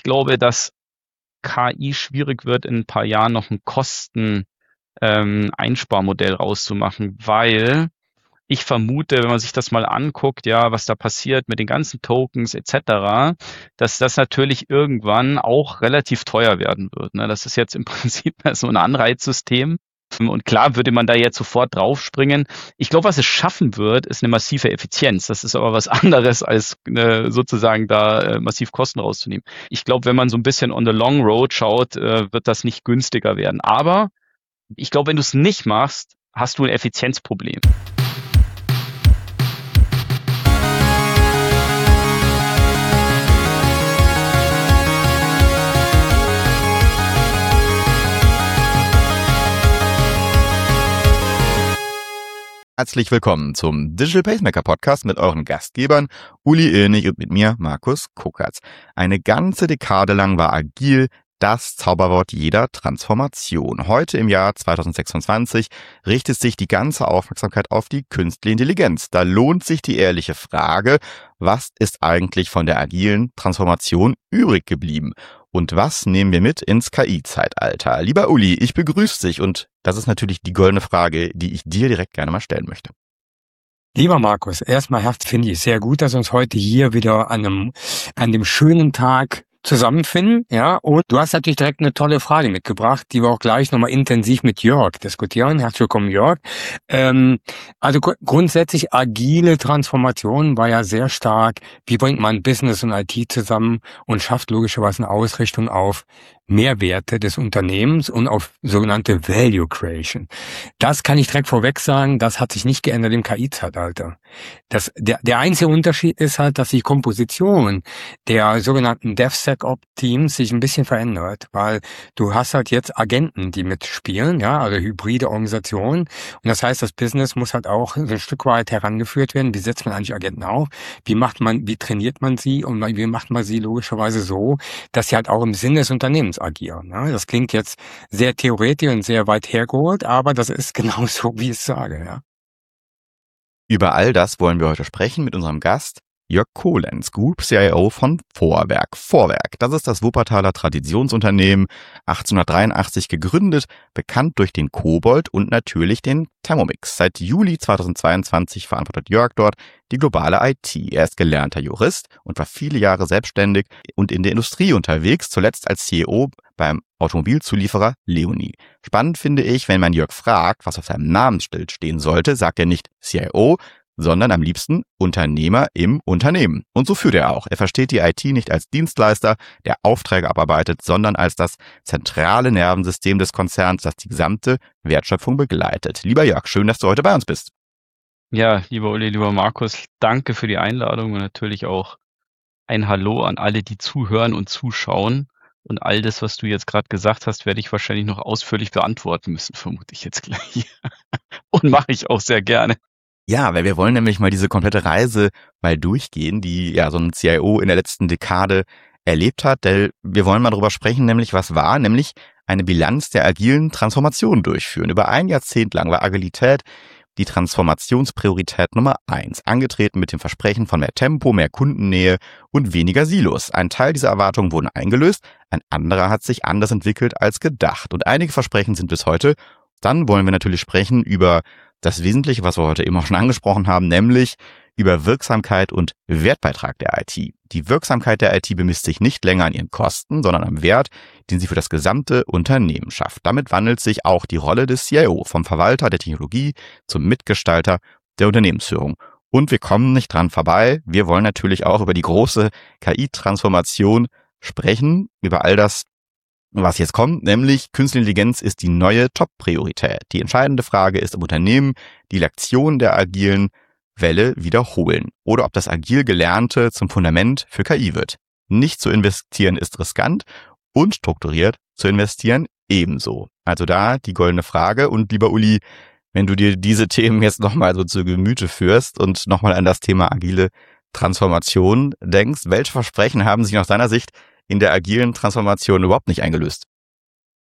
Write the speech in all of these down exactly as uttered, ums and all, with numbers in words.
ich glaube, dass K I schwierig wird, in ein paar Jahren noch ein Kosten ähm, Einsparmodell rauszumachen, weil ich vermute, wenn man sich das mal anguckt, ja, was da passiert mit den ganzen Tokens et cetera, dass das natürlich irgendwann auch relativ teuer werden wird. Ne? Das ist jetzt im Prinzip so ein Anreizsystem. Und klar würde man da jetzt sofort draufspringen. Ich glaube, was es schaffen wird, ist eine massive Effizienz. Das ist aber was anderes, als äh, sozusagen da äh, massiv Kosten rauszunehmen. Ich glaube, wenn man so ein bisschen on the long road schaut, äh, wird das nicht günstiger werden. Aber ich glaube, wenn du es nicht machst, hast du ein Effizienzproblem. Herzlich willkommen zum Digital Pacemaker Podcast mit euren Gastgebern Uli Illnig und mit mir Markus Kuckertz. Eine ganze Dekade lang war agil das Zauberwort jeder Transformation. Heute im Jahr zwanzig sechsundzwanzig richtet sich die ganze Aufmerksamkeit auf die künstliche Intelligenz. Da lohnt sich die ehrliche Frage, was ist eigentlich von der agilen Transformation übrig geblieben? Und was nehmen wir mit ins K I-Zeitalter? Lieber Uli, ich begrüße dich und das ist natürlich die goldene Frage, die ich dir direkt gerne mal stellen möchte. Lieber Markus, erstmal herzlich finde ich es sehr gut, dass wir uns heute hier wieder an einem, an dem schönen Tag zusammenfinden, ja, und du hast natürlich direkt eine tolle Frage mitgebracht, die wir auch gleich nochmal intensiv mit Jörg diskutieren. Herzlich willkommen, Jörg. Ähm, also gr- grundsätzlich agile Transformation war ja sehr stark, wie bringt man Business und I T zusammen und schafft logischerweise eine Ausrichtung auf Mehrwerte des Unternehmens und auf sogenannte Value Creation. Das kann ich direkt vorweg sagen, das hat sich nicht geändert im K I-Zeitalter. Das, der, der einzige Unterschied ist halt, dass die Komposition der sogenannten DevSecOps-Teams sich ein bisschen verändert, weil du hast halt jetzt Agenten, die mitspielen, ja, also hybride Organisationen. Und das heißt, das Business muss halt auch so ein Stück weit herangeführt werden. Wie setzt man eigentlich Agenten auf? Wie macht man, wie trainiert man sie? Und wie macht man sie logischerweise so, dass sie halt auch im Sinne des Unternehmens agieren. Ne? Das klingt jetzt sehr theoretisch und sehr weit hergeholt, aber das ist genau so, wie ich es sage. Ja. Über all das wollen wir heute sprechen mit unserem Gast Jörg Kohlenz, Group C I O von Vorwerk. Vorwerk, das ist das Wuppertaler Traditionsunternehmen, achtzehnhundertdreiundachtzig gegründet, bekannt durch den Kobold und natürlich den Thermomix. Seit Juli zweitausendzweiundzwanzig verantwortet Jörg dort die globale I T. Er ist gelernter Jurist und war viele Jahre selbstständig und in der Industrie unterwegs, zuletzt als C E O beim Automobilzulieferer Leoni. Spannend finde ich, wenn man Jörg fragt, was auf seinem Namensschild stehen sollte, sagt er nicht C I O, sondern am liebsten Unternehmer im Unternehmen. Und so führt er auch. Er versteht die I T nicht als Dienstleister, der Aufträge abarbeitet, sondern als das zentrale Nervensystem des Konzerns, das die gesamte Wertschöpfung begleitet. Lieber Jörg, schön, dass du heute bei uns bist. Ja, lieber Uli, lieber Markus, danke für die Einladung und natürlich auch ein Hallo an alle, die zuhören und zuschauen. Und all das, was du jetzt gerade gesagt hast, werde ich wahrscheinlich noch ausführlich beantworten müssen, vermute ich jetzt gleich. Und mache ich auch sehr gerne. Ja, weil wir wollen nämlich mal diese komplette Reise mal durchgehen, die ja so ein C I O in der letzten Dekade erlebt hat. Denn wir wollen mal darüber sprechen, nämlich was war, nämlich eine Bilanz der agilen Transformation durchführen. Über ein Jahrzehnt lang war Agilität die Transformationspriorität Nummer eins, angetreten mit dem Versprechen von mehr Tempo, mehr Kundennähe und weniger Silos. Ein Teil dieser Erwartungen wurden eingelöst, ein anderer hat sich anders entwickelt als gedacht. Und einige Versprechen sind bis heute. Dann wollen wir natürlich sprechen über das Wesentliche, was wir heute eben auch schon angesprochen haben, nämlich über Wirksamkeit und Wertbeitrag der I T. Die Wirksamkeit der I T bemisst sich nicht länger an ihren Kosten, sondern am Wert, den sie für das gesamte Unternehmen schafft. Damit wandelt sich auch die Rolle des C I O vom Verwalter der Technologie zum Mitgestalter der Unternehmensführung. Und wir kommen nicht dran vorbei. Wir wollen natürlich auch über die große K I-Transformation sprechen, über all das, was jetzt kommt, nämlich Künstliche Intelligenz ist die neue Top-Priorität. Die entscheidende Frage ist im Unternehmen, die Lektion der agilen Welle wiederholen oder ob das agil Gelernte zum Fundament für K I wird. Nicht zu investieren ist riskant und strukturiert zu investieren ebenso. Also da die goldene Frage. Und lieber Uli, wenn du dir diese Themen jetzt nochmal so zu Gemüte führst und nochmal an das Thema agile Transformation denkst, welche Versprechen haben sich aus deiner Sicht in der agilen Transformation überhaupt nicht eingelöst?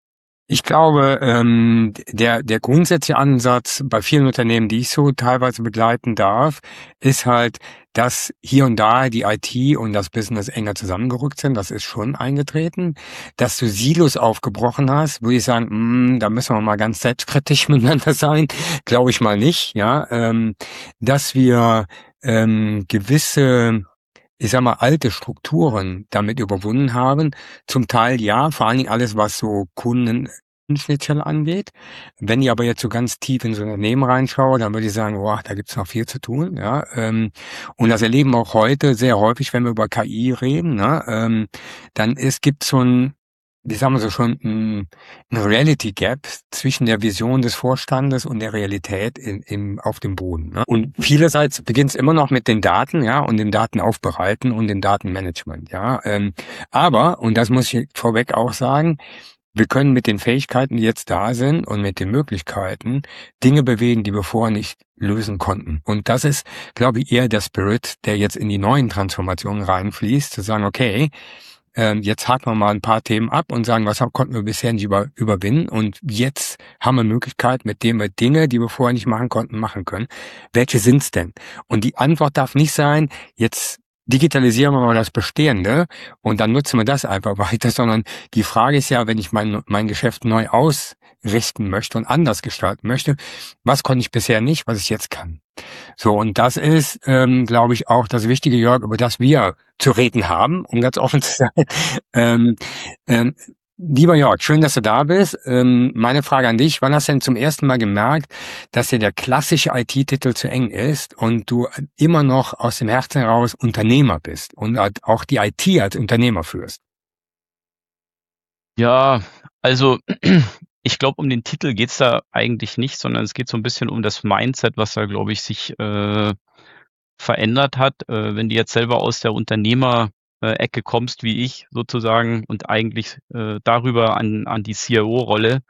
Ich glaube, ähm, der, der grundsätzliche Ansatz bei vielen Unternehmen, die ich so teilweise begleiten darf, ist halt, dass hier und da die I T und das Business enger zusammengerückt sind. Das ist schon eingetreten. Dass du Silos aufgebrochen hast, würde ich sagen, mh, da müssen wir mal ganz selbstkritisch miteinander sein. Glaube ich mal nicht, ja. Ähm, dass wir ähm, gewisse, ich sag mal, alte Strukturen damit überwunden haben. Zum Teil ja, vor allen Dingen alles, was so Kundenschnittstelle angeht. Wenn ich aber jetzt so ganz tief in so ein Unternehmen reinschaue, dann würde ich sagen, boah, da gibt's noch viel zu tun. Ja, ähm, und das erleben wir auch heute sehr häufig, wenn wir über K I reden. Ne? Ähm, dann ist gibt so ein, wie sagen wir so schon, ein, ein Reality Gap zwischen der Vision des Vorstandes und der Realität in, im, auf dem Boden. Ne? Und vielerseits beginnt es immer noch mit den Daten, ja, und dem Datenaufbereiten und dem Datenmanagement, ja. Ähm, aber, und das muss ich vorweg auch sagen, wir können mit den Fähigkeiten, die jetzt da sind und mit den Möglichkeiten Dinge bewegen, die wir vorher nicht lösen konnten. Und das ist, glaube ich, eher der Spirit, der jetzt in die neuen Transformationen reinfließt, zu sagen, okay, ähm, jetzt haken wir mal ein paar Themen ab und sagen, was haben, konnten wir bisher nicht über, überwinden und jetzt haben wir Möglichkeit, mit denen wir Dinge, die wir vorher nicht machen konnten, machen können. Welche sind's denn? Und die Antwort darf nicht sein, jetzt digitalisieren wir mal das Bestehende und dann nutzen wir das einfach weiter, sondern die Frage ist ja, wenn ich mein, mein Geschäft neu ausrichten möchte und anders gestalten möchte, was konnte ich bisher nicht, was ich jetzt kann? So, und das ist, ähm, glaube ich, auch das Wichtige, Jörg, über das wir zu reden haben, um ganz offen zu sein. ähm, ähm, lieber Jörg, schön, dass du da bist. Ähm, meine Frage an dich, wann hast du denn zum ersten Mal gemerkt, dass dir der klassische I T-Titel zu eng ist und du immer noch aus dem Herzen heraus Unternehmer bist und auch die I T als Unternehmer führst? Ja, also ich glaube, um den Titel geht's da eigentlich nicht, sondern es geht so ein bisschen um das Mindset, was da, glaube ich, sich äh, verändert hat. Äh, wenn du jetzt selber aus der Unternehmer-Ecke kommst, wie ich sozusagen, und eigentlich äh, darüber an, an die C I O-Rolle,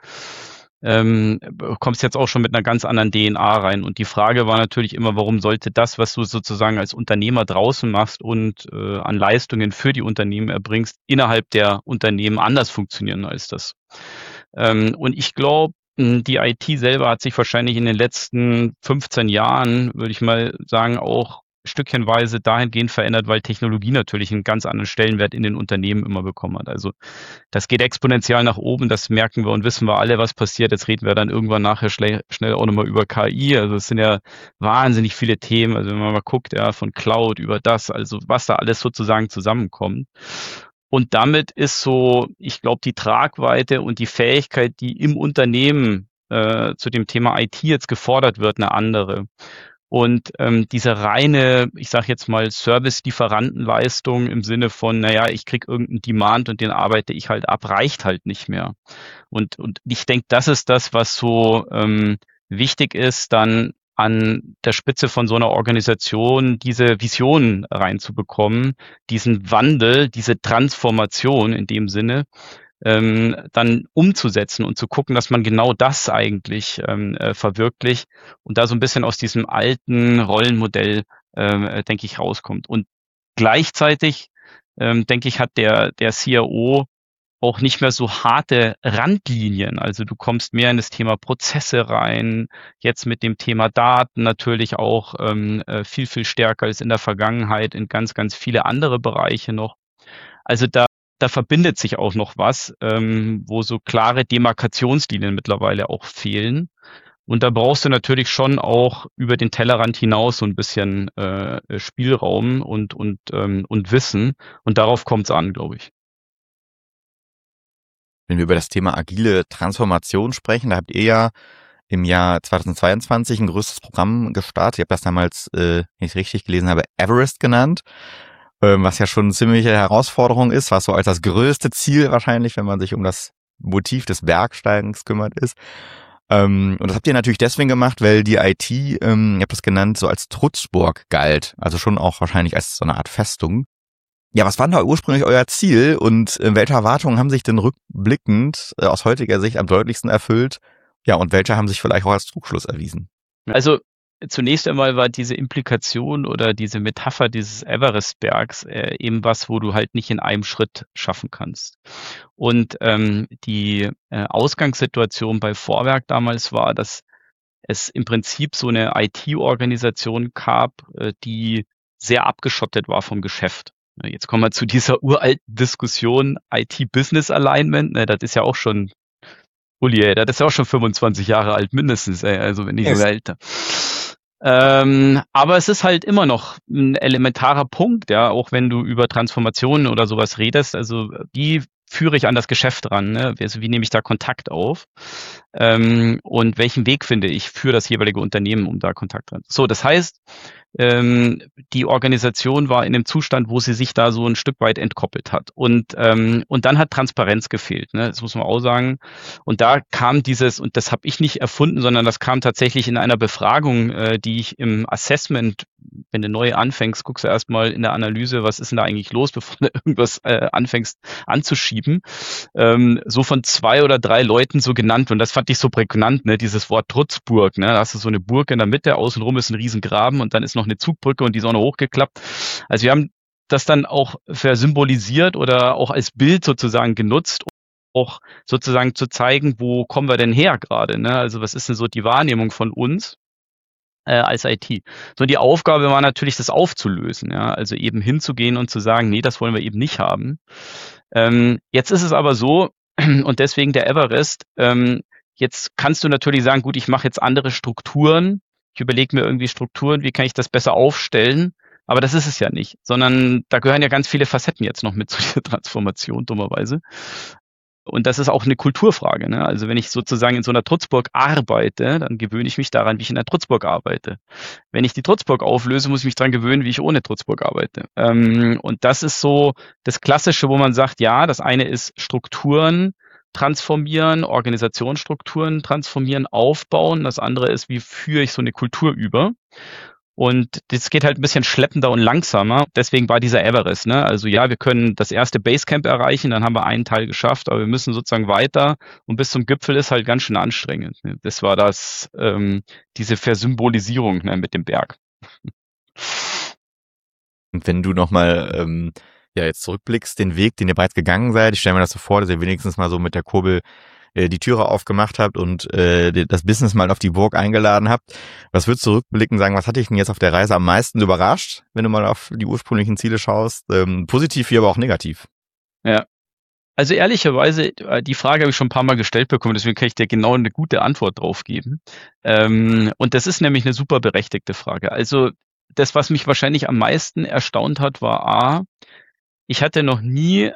ähm, kommst jetzt auch schon mit einer ganz anderen D N A rein. Und die Frage war natürlich immer, warum sollte das, was du sozusagen als Unternehmer draußen machst und äh, an Leistungen für die Unternehmen erbringst, innerhalb der Unternehmen anders funktionieren als das? Ähm, und ich glaube, die I T selber hat sich wahrscheinlich in den letzten fünfzehn Jahren, würde ich mal sagen, auch stückchenweise dahingehend verändert, weil Technologie natürlich einen ganz anderen Stellenwert in den Unternehmen immer bekommen hat. Also das geht exponentiell nach oben, das merken wir und wissen wir alle, was passiert. Jetzt reden wir dann irgendwann nachher schnell, schnell auch nochmal über K I. Also es sind ja wahnsinnig viele Themen. Also wenn man mal guckt, ja, von Cloud über das, also was da alles sozusagen zusammenkommt. Und damit ist so, ich glaube, die Tragweite und die Fähigkeit, die im Unternehmen äh, zu dem Thema I T jetzt gefordert wird, eine andere. Und ähm, diese reine, ich sage jetzt mal, Service-Lieferantenleistung im Sinne von, naja, ich krieg irgendeinen Demand und den arbeite ich halt ab, reicht halt nicht mehr. Und, und ich denke, das ist das, was so ähm, wichtig ist, dann an der Spitze von so einer Organisation diese Vision reinzubekommen, diesen Wandel, diese Transformation in dem Sinne, ähm, dann umzusetzen und zu gucken, dass man genau das eigentlich ähm, äh, verwirklicht und da so ein bisschen aus diesem alten Rollenmodell, äh, denke ich, rauskommt. Und gleichzeitig, ähm, denke ich, hat der, der C I O auch nicht mehr so harte Randlinien. Also du kommst mehr in das Thema Prozesse rein, jetzt mit dem Thema Daten natürlich auch ähm, äh, viel, viel stärker als in der Vergangenheit in ganz, ganz viele andere Bereiche noch. Also da, da verbindet sich auch noch was, ähm, wo so klare Demarkationslinien mittlerweile auch fehlen. Und da brauchst du natürlich schon auch über den Tellerrand hinaus so ein bisschen äh, Spielraum und, und, ähm, und Wissen. Und darauf kommt es an, glaube ich. Wenn wir über das Thema agile Transformation sprechen, da habt ihr ja im Jahr zweitausendzweiundzwanzig ein größtes Programm gestartet. Ich habe das damals, äh, wenn ich es richtig gelesen habe, Everest genannt, ähm, was ja schon eine ziemliche Herausforderung ist, was so als das größte Ziel wahrscheinlich, wenn man sich um das Motiv des Bergsteigens kümmert, ist. Ähm, und das habt ihr natürlich deswegen gemacht, weil die I T, ähm, ihr habt das genannt, so als Trutzburg galt, also schon auch wahrscheinlich als so eine Art Festung. Ja, was war denn da ursprünglich euer Ziel und äh, welche Erwartungen haben sich denn rückblickend äh, aus heutiger Sicht am deutlichsten erfüllt? Ja, und welche haben sich vielleicht auch als Trugschluss erwiesen? Also zunächst einmal war diese Implikation oder diese Metapher dieses Everestbergs äh, eben was, wo du halt nicht in einem Schritt schaffen kannst. Und ähm, die äh, Ausgangssituation bei Vorwerk damals war, dass es im Prinzip so eine I T-Organisation gab, äh, die sehr abgeschottet war vom Geschäft. Jetzt kommen wir zu dieser uralten Diskussion I T-Business Alignment. Ne, das ist ja auch schon, Uli, ey, das ist ja auch schon fünfundzwanzig Jahre alt mindestens, ey, also wenn nicht Yes. sogar älter. Ähm, aber es ist halt immer noch ein elementarer Punkt, ja, auch wenn du über Transformationen oder sowas redest. Also wie führe ich an das Geschäft ran? Ne? Also wie nehme ich da Kontakt auf? Ähm, und welchen Weg finde ich für das jeweilige Unternehmen, um da Kontakt dran? So, das heißt, ähm, die Organisation war in einem Zustand, wo sie sich da so ein Stück weit entkoppelt hat. Und, ähm, und dann hat Transparenz gefehlt, ne? Das muss man auch sagen. Und da kam dieses, und das habe ich nicht erfunden, sondern das kam tatsächlich in einer Befragung, äh, die ich im Assessment, wenn du neu anfängst, guckst du erstmal in der Analyse, was ist denn da eigentlich los, bevor du irgendwas äh, anfängst anzuschieben, ähm, so von zwei oder drei Leuten so genannt. Und das fand ich so prägnant, ne? Dieses Wort Trutzburg. Ne? Da hast du so eine Burg in der Mitte, außenrum ist ein Riesengraben und dann ist noch eine Zugbrücke und die ist auch noch hochgeklappt. Also wir haben das dann auch versymbolisiert oder auch als Bild sozusagen genutzt, um auch sozusagen zu zeigen, wo kommen wir denn her gerade? Ne? Also was ist denn so die Wahrnehmung von uns äh, als I T? So, die Aufgabe war natürlich, das aufzulösen. Ja? Also eben hinzugehen und zu sagen, nee, das wollen wir eben nicht haben. Ähm, jetzt ist es aber so, und deswegen der Everest, ähm, jetzt kannst du natürlich sagen, gut, ich mache jetzt andere Strukturen, ich überlege mir irgendwie Strukturen, wie kann ich das besser aufstellen, aber das ist es ja nicht, sondern da gehören ja ganz viele Facetten jetzt noch mit zu dieser Transformation, dummerweise. Und das ist auch eine Kulturfrage. Ne? Also wenn ich sozusagen in so einer Trutzburg arbeite, dann gewöhne ich mich daran, wie ich in einer Trutzburg arbeite. Wenn ich die Trutzburg auflöse, muss ich mich daran gewöhnen, wie ich ohne Trutzburg arbeite. Ähm, und das ist so das Klassische, wo man sagt, ja, das eine ist Strukturen transformieren, Organisationsstrukturen transformieren, aufbauen. Das andere ist, wie führe ich so eine Kultur über? Und das geht halt ein bisschen schleppender und langsamer. Deswegen war dieser Everest, ne? Also ja, wir können das erste Basecamp erreichen, dann haben wir einen Teil geschafft, aber wir müssen sozusagen weiter und bis zum Gipfel ist halt ganz schön anstrengend. Ne? Das war das, ähm, diese Versymbolisierung, ne, mit dem Berg. Und wenn du nochmal ähm, ja, jetzt zurückblickst, den Weg, den ihr bereits gegangen seid, ich stelle mir das so vor, dass ihr wenigstens mal so mit der Kurbel die Türe aufgemacht habt und äh, das Business mal auf die Burg eingeladen habt. Was würdest du rückblicken sagen, was hat dich denn jetzt auf der Reise am meisten überrascht, wenn du mal auf die ursprünglichen Ziele schaust? Ähm, positiv wie aber auch negativ. Ja, also ehrlicherweise, die Frage habe ich schon ein paar Mal gestellt bekommen, deswegen kann ich dir genau eine gute Antwort drauf geben. Ähm, und das ist nämlich eine super berechtigte Frage. Also das, was mich wahrscheinlich am meisten erstaunt hat, war A, ich hatte noch nie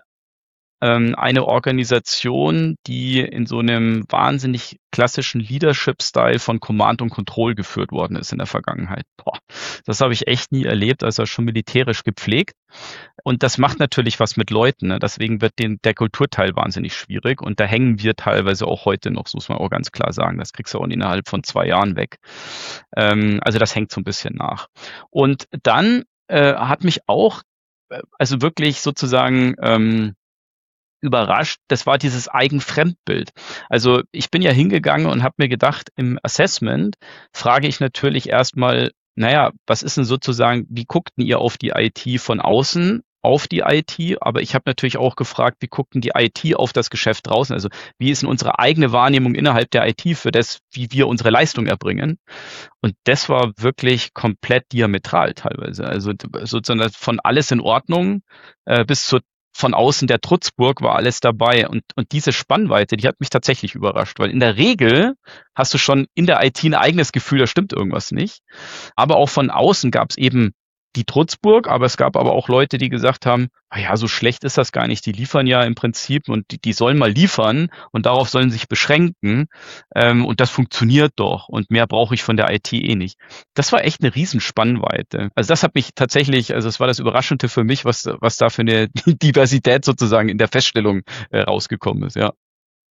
eine Organisation, die in so einem wahnsinnig klassischen Leadership-Style von Command und Control geführt worden ist in der Vergangenheit. Boah, das habe ich echt nie erlebt, also schon militärisch gepflegt. Und das macht natürlich was mit Leuten. Ne? Deswegen wird den, der Kulturteil wahnsinnig schwierig. Und da hängen wir teilweise auch heute noch, so muss man auch ganz klar sagen. Das kriegst du auch innerhalb von zwei Jahren weg. Ähm, also das hängt so ein bisschen nach. Und dann äh, hat mich auch, also wirklich sozusagen, ähm, überrascht, das war dieses Eigenfremdbild. Also ich bin ja hingegangen und habe mir gedacht, im Assessment frage ich natürlich erstmal, naja, was ist denn sozusagen, wie guckten ihr auf die I T von außen, auf die I T? Aber ich habe natürlich auch gefragt, wie guckten die I T auf das Geschäft draußen? Also wie ist denn unsere eigene Wahrnehmung innerhalb der I T für das, wie wir unsere Leistung erbringen? Und das war wirklich komplett diametral teilweise. Also sozusagen von alles in Ordnung äh, bis zur von außen der Trutzburg war alles dabei. Und, und diese Spannweite, die hat mich tatsächlich überrascht, weil in der Regel hast du schon in der I T ein eigenes Gefühl, da stimmt irgendwas nicht. Aber auch von außen gab es eben die Trutzburg, aber es gab aber auch Leute, die gesagt haben, na ja, so schlecht ist das gar nicht, die liefern ja im Prinzip und die, die sollen mal liefern und darauf sollen sich beschränken ähm, und das funktioniert doch und mehr brauche ich von der I T eh nicht. Das war echt eine Riesenspannweite. Also das hat mich tatsächlich, also es war das Überraschende für mich, was, was da für eine Diversität sozusagen in der Feststellung äh, rausgekommen ist, ja.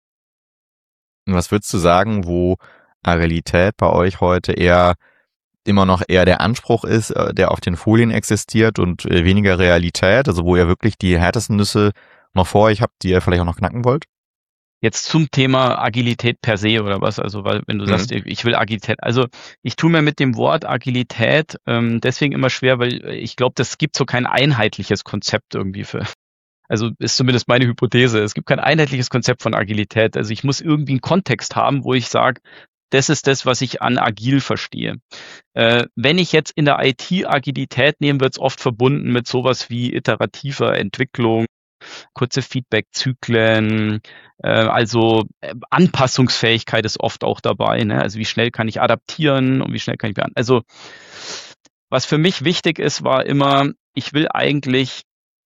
Und was würdest du sagen, wo Agilität bei euch heute eher immer noch eher der Anspruch ist, der auf den Folien existiert und weniger Realität, also wo ihr wirklich die härtesten Nüsse noch vor euch habt, die ihr vielleicht auch noch knacken wollt? Jetzt zum Thema Agilität per se oder was, also weil wenn du mhm. sagst, ich will Agilität, also ich tue mir mit dem Wort Agilität ähm, deswegen immer schwer, weil ich glaube, das gibt so kein einheitliches Konzept irgendwie für, also ist zumindest meine Hypothese, es gibt kein einheitliches Konzept von Agilität, also ich muss irgendwie einen Kontext haben, wo ich sage, das ist das, was ich an agil verstehe. Äh, wenn ich jetzt in der I T Agilität nehme, wird es oft verbunden mit sowas wie iterativer Entwicklung, kurze Feedback-Zyklen, äh, also äh, Anpassungsfähigkeit ist oft auch dabei, ne? Also wie schnell kann ich adaptieren und wie schnell kann ich beantworten. Also was für mich wichtig ist, war immer, ich will eigentlich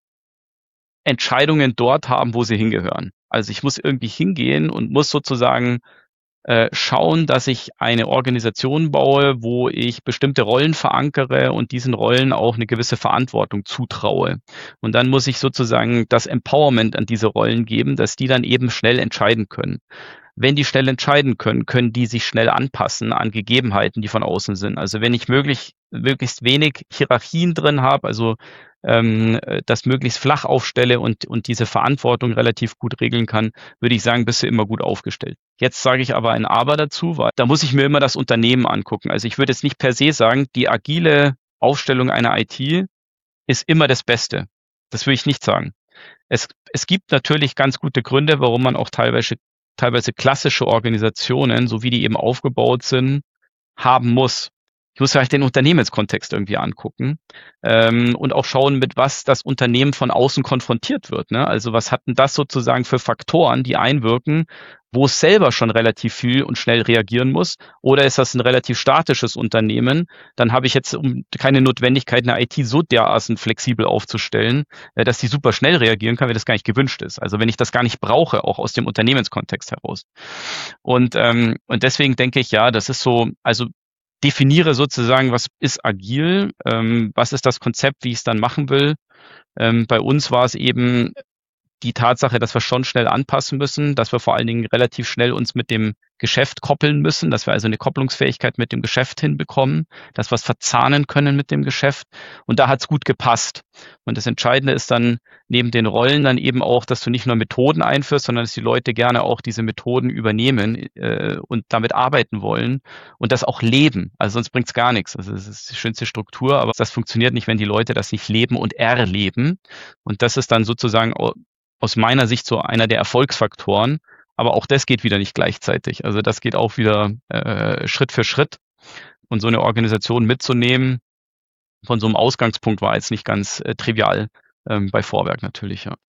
Entscheidungen dort haben, wo sie hingehören. Also ich muss irgendwie hingehen und muss sozusagen äh, schauen, dass ich eine Organisation baue, wo ich bestimmte Rollen verankere und diesen Rollen auch eine gewisse Verantwortung zutraue. Und dann muss ich sozusagen das Empowerment an diese Rollen geben, dass die dann eben schnell entscheiden können. Wenn die schnell entscheiden können, können die sich schnell anpassen an Gegebenheiten, die von außen sind. Also wenn ich möglich, möglichst wenig Hierarchien drin habe, also ähm, das möglichst flach aufstelle und, und diese Verantwortung relativ gut regeln kann, würde ich sagen, bist du immer gut aufgestellt. Jetzt sage ich aber ein Aber dazu, weil da muss ich mir immer das Unternehmen angucken. Also ich würde jetzt nicht per se sagen, die agile Aufstellung einer I T ist immer das Beste. Das würde ich nicht sagen. Es, es gibt natürlich ganz gute Gründe, warum man auch teilweise teilweise klassische Organisationen, so wie die eben aufgebaut sind, haben muss. Ich muss vielleicht den Unternehmenskontext irgendwie angucken ähm, und auch schauen, mit was das Unternehmen von außen konfrontiert wird. Ne? Also was hat denn das sozusagen für Faktoren, die einwirken, wo es selber schon relativ viel und schnell reagieren muss? Oder ist das ein relativ statisches Unternehmen? Dann habe ich jetzt um keine Notwendigkeit, eine I T so dermaßen flexibel aufzustellen, äh, dass die super schnell reagieren kann, wenn das gar nicht gewünscht ist. Also wenn ich das gar nicht brauche, auch aus dem Unternehmenskontext heraus. Und, ähm, und deswegen denke ich, ja, das ist so, also definiere sozusagen, was ist agil, ähm, was ist das Konzept, wie ich es dann machen will. Ähm, bei uns war es eben die Tatsache, dass wir schon schnell anpassen müssen, dass wir vor allen Dingen relativ schnell uns mit dem Geschäft koppeln müssen, dass wir also eine Kopplungsfähigkeit mit dem Geschäft hinbekommen, dass wir es verzahnen können mit dem Geschäft. Und da hat es gut gepasst. Und das Entscheidende ist dann neben den Rollen dann eben auch, dass du nicht nur Methoden einführst, sondern dass die Leute gerne auch diese Methoden übernehmen äh, und damit arbeiten wollen und das auch leben. Also sonst bringt es gar nichts. Also es ist die schönste Struktur, aber das funktioniert nicht, wenn die Leute das nicht leben und erleben. Und das ist dann sozusagen aus meiner Sicht so einer der Erfolgsfaktoren. Aber auch das geht wieder nicht gleichzeitig. Also das geht auch wieder äh, Schritt für Schritt. Und so eine Organisation mitzunehmen von so einem Ausgangspunkt war jetzt nicht ganz äh, trivial ähm, bei Vorwerk natürlich, ja.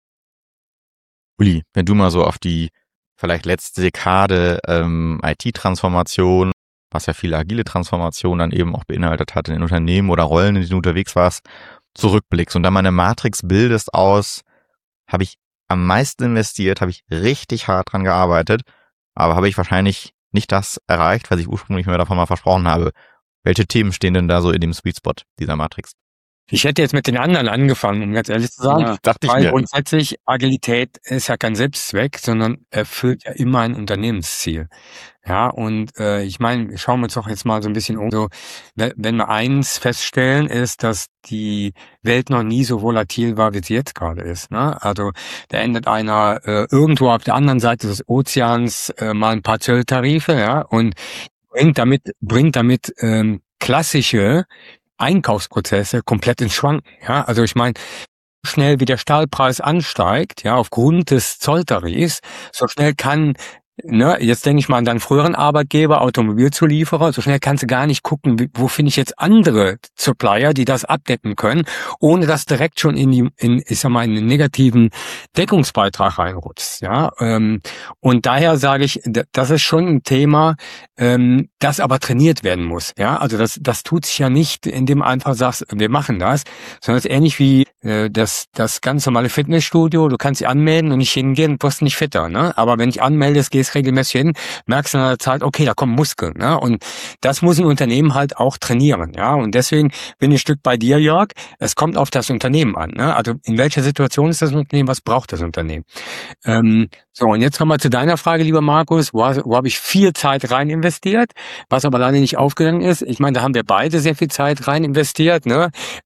Uli, wenn du mal so auf die vielleicht letzte Dekade ähm, I T-Transformation, was ja viele agile Transformationen dann eben auch beinhaltet hat in den Unternehmen oder Rollen, in denen du unterwegs warst, zurückblickst und dann mal eine Matrix bildest aus, habe ich am meisten investiert, habe ich richtig hart dran gearbeitet, aber habe ich wahrscheinlich nicht das erreicht, was ich ursprünglich mir davon mal versprochen habe. Welche Themen stehen denn da so in dem Sweet Spot dieser Matrix? Ich hätte jetzt mit den anderen angefangen, um ganz ehrlich zu sagen. Ja, dachte ich weil mir. Grundsätzlich, Agilität ist ja kein Selbstzweck, sondern erfüllt ja immer ein Unternehmensziel. Ja, und äh, ich meine, schauen wir uns doch jetzt mal so ein bisschen um. So, wenn wir eins feststellen, ist, dass die Welt noch nie so volatil war, wie sie jetzt gerade ist. Ne? Also da endet einer äh, irgendwo auf der anderen Seite des Ozeans äh, mal ein paar Zolltarife, ja, und bringt damit bringt damit ähm, klassische Einkaufsprozesse komplett ins Schwanken. Ja, also ich meine, schnell wie der Stahlpreis ansteigt, ja, aufgrund des Zolltarifs, so schnell kann, ne, jetzt denke ich mal an deinen früheren Arbeitgeber, Automobilzulieferer, so schnell kannst du gar nicht gucken, wie, wo finde ich jetzt andere Supplier, die das abdecken können, ohne dass direkt schon in die, in, ich sag mal, in den negativen Deckungsbeitrag reinrutscht, ja, ähm, und daher sage ich, das ist schon ein Thema, ähm, das aber trainiert werden muss, ja, also das, das tut sich ja nicht, indem du einfach sagst, wir machen das, sondern es ist ähnlich wie äh, das, das ganz normale Fitnessstudio, du kannst dich anmelden und nicht hingehen, du wirst nicht fitter, ne, aber wenn ich anmeldest, gehst regelmäßig hin, merkst du in der Zeit, okay, da kommen Muskeln, ne? Und das muss ein Unternehmen halt auch trainieren, ja? Und deswegen bin ich ein Stück bei dir, Jörg. Es kommt auf das Unternehmen an, ne? Also in welcher Situation ist das Unternehmen, was braucht das Unternehmen? Ähm, so, und jetzt kommen wir zu deiner Frage, lieber Markus. Wo, wo habe ich viel Zeit rein investiert, was aber leider nicht aufgegangen ist? Ich meine, da haben wir beide sehr viel Zeit rein investiert, ne?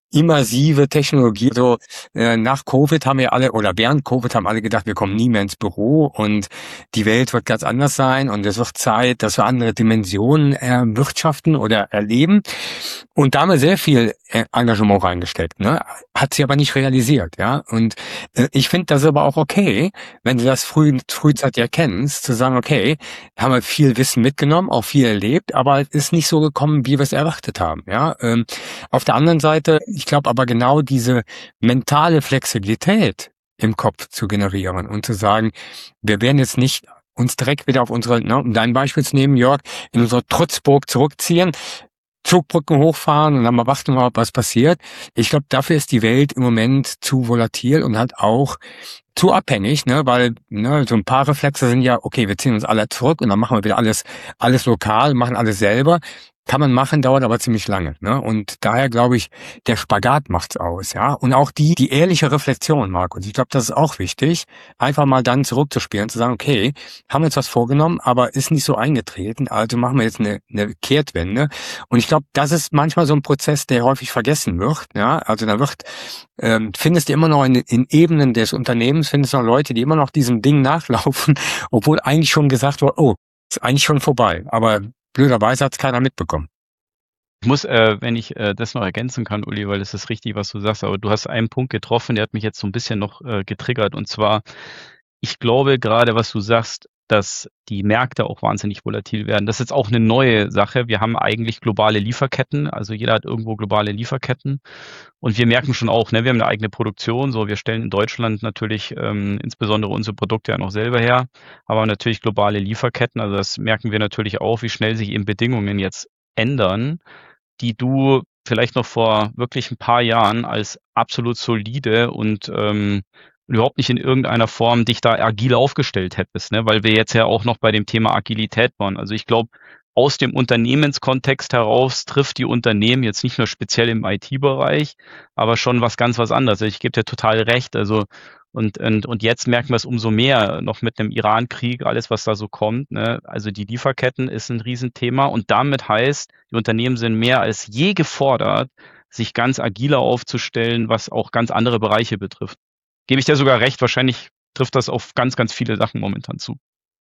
immersive Technologie. So äh, nach Covid haben wir alle, oder während Covid haben alle gedacht, wir kommen nie mehr ins Büro und die Welt wird ganz anders sein und es wird Zeit, dass wir andere Dimensionen erwirtschaften oder erleben. Und da haben wir sehr viel Engagement reingesteckt, ne? Hat sie aber nicht realisiert, ja. Und äh, ich finde das aber auch okay, wenn du das früh, frühzeitig erkennst, zu sagen, okay, haben wir viel Wissen mitgenommen, auch viel erlebt, aber es ist nicht so gekommen, wie wir es erwartet haben, ja. Ähm, auf der anderen Seite, ich glaube aber genau diese mentale Flexibilität im Kopf zu generieren und zu sagen, wir werden jetzt nicht uns direkt wieder auf unsere, ne, um dein Beispiel zu nehmen, Jörg, in unsere Trutzburg zurückziehen, Zugbrücken hochfahren und dann mal warten, mal, was passiert. Ich glaube, dafür ist die Welt im Moment zu volatil und halt auch zu abhängig, ne, weil ne, so ein paar Reflexe sind ja, okay, wir ziehen uns alle zurück und dann machen wir wieder alles alles lokal, machen alles selber. Kann man machen, dauert aber ziemlich lange, ne? Und daher glaube ich, der Spagat macht's aus, ja? Und auch die die ehrliche Reflexion, Markus. Ich glaube, das ist auch wichtig, einfach mal dann zurückzuspielen, zu sagen, okay, haben wir uns was vorgenommen, aber ist nicht so eingetreten, also machen wir jetzt eine, eine Kehrtwende. Und ich glaube, das ist manchmal so ein Prozess, der häufig vergessen wird, ja? Also da wird ähm, findest du immer noch in, in Ebenen des Unternehmens, findest du noch Leute, die immer noch diesem Ding nachlaufen, obwohl eigentlich schon gesagt wurde, oh, ist eigentlich schon vorbei, aber blöderweise hat es keiner mitbekommen. Ich muss, äh, wenn ich äh, das noch ergänzen kann, Uli, weil das ist richtig, was du sagst, aber du hast einen Punkt getroffen, der hat mich jetzt so ein bisschen noch äh, getriggert. Und zwar, ich glaube gerade, was du sagst, dass die Märkte auch wahnsinnig volatil werden. Das ist jetzt auch eine neue Sache. Wir haben eigentlich globale Lieferketten, also jeder hat irgendwo globale Lieferketten. Und wir merken schon auch, ne, wir haben eine eigene Produktion, so wir stellen in Deutschland natürlich ähm, insbesondere unsere Produkte ja noch selber her, aber natürlich globale Lieferketten. Also das merken wir natürlich auch, wie schnell sich eben Bedingungen jetzt ändern, die du vielleicht noch vor wirklich ein paar Jahren als absolut solide und ähm, überhaupt nicht in irgendeiner Form dich da agil aufgestellt hättest, ne? Weil wir jetzt ja auch noch bei dem Thema Agilität waren. Also ich glaube, aus dem Unternehmenskontext heraus trifft die Unternehmen jetzt nicht nur speziell im I T-Bereich, aber schon was ganz was anderes. Ich gebe dir total recht. Also und, und, und jetzt merken wir es umso mehr, noch mit dem Iran-Krieg, alles, was da so kommt, ne? Also die Lieferketten ist ein Riesenthema und damit heißt, die Unternehmen sind mehr als je gefordert, sich ganz agiler aufzustellen, was auch ganz andere Bereiche betrifft. Gebe ich dir sogar recht, wahrscheinlich trifft das auf ganz, ganz viele Sachen momentan zu.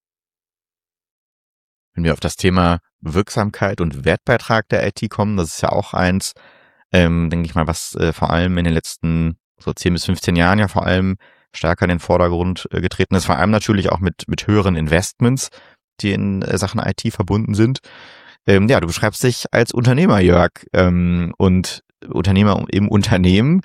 Wenn wir auf das Thema Wirksamkeit und Wertbeitrag der I T kommen, das ist ja auch eins, ähm, denke ich mal, was äh, vor allem in den letzten so zehn bis fünfzehn Jahren ja vor allem stärker in den Vordergrund äh, getreten ist, vor allem natürlich auch mit mit höheren Investments, die in äh, Sachen I T verbunden sind. Ähm, ja, du beschreibst dich als Unternehmer, Jörg, ähm, und Unternehmer im Unternehmen.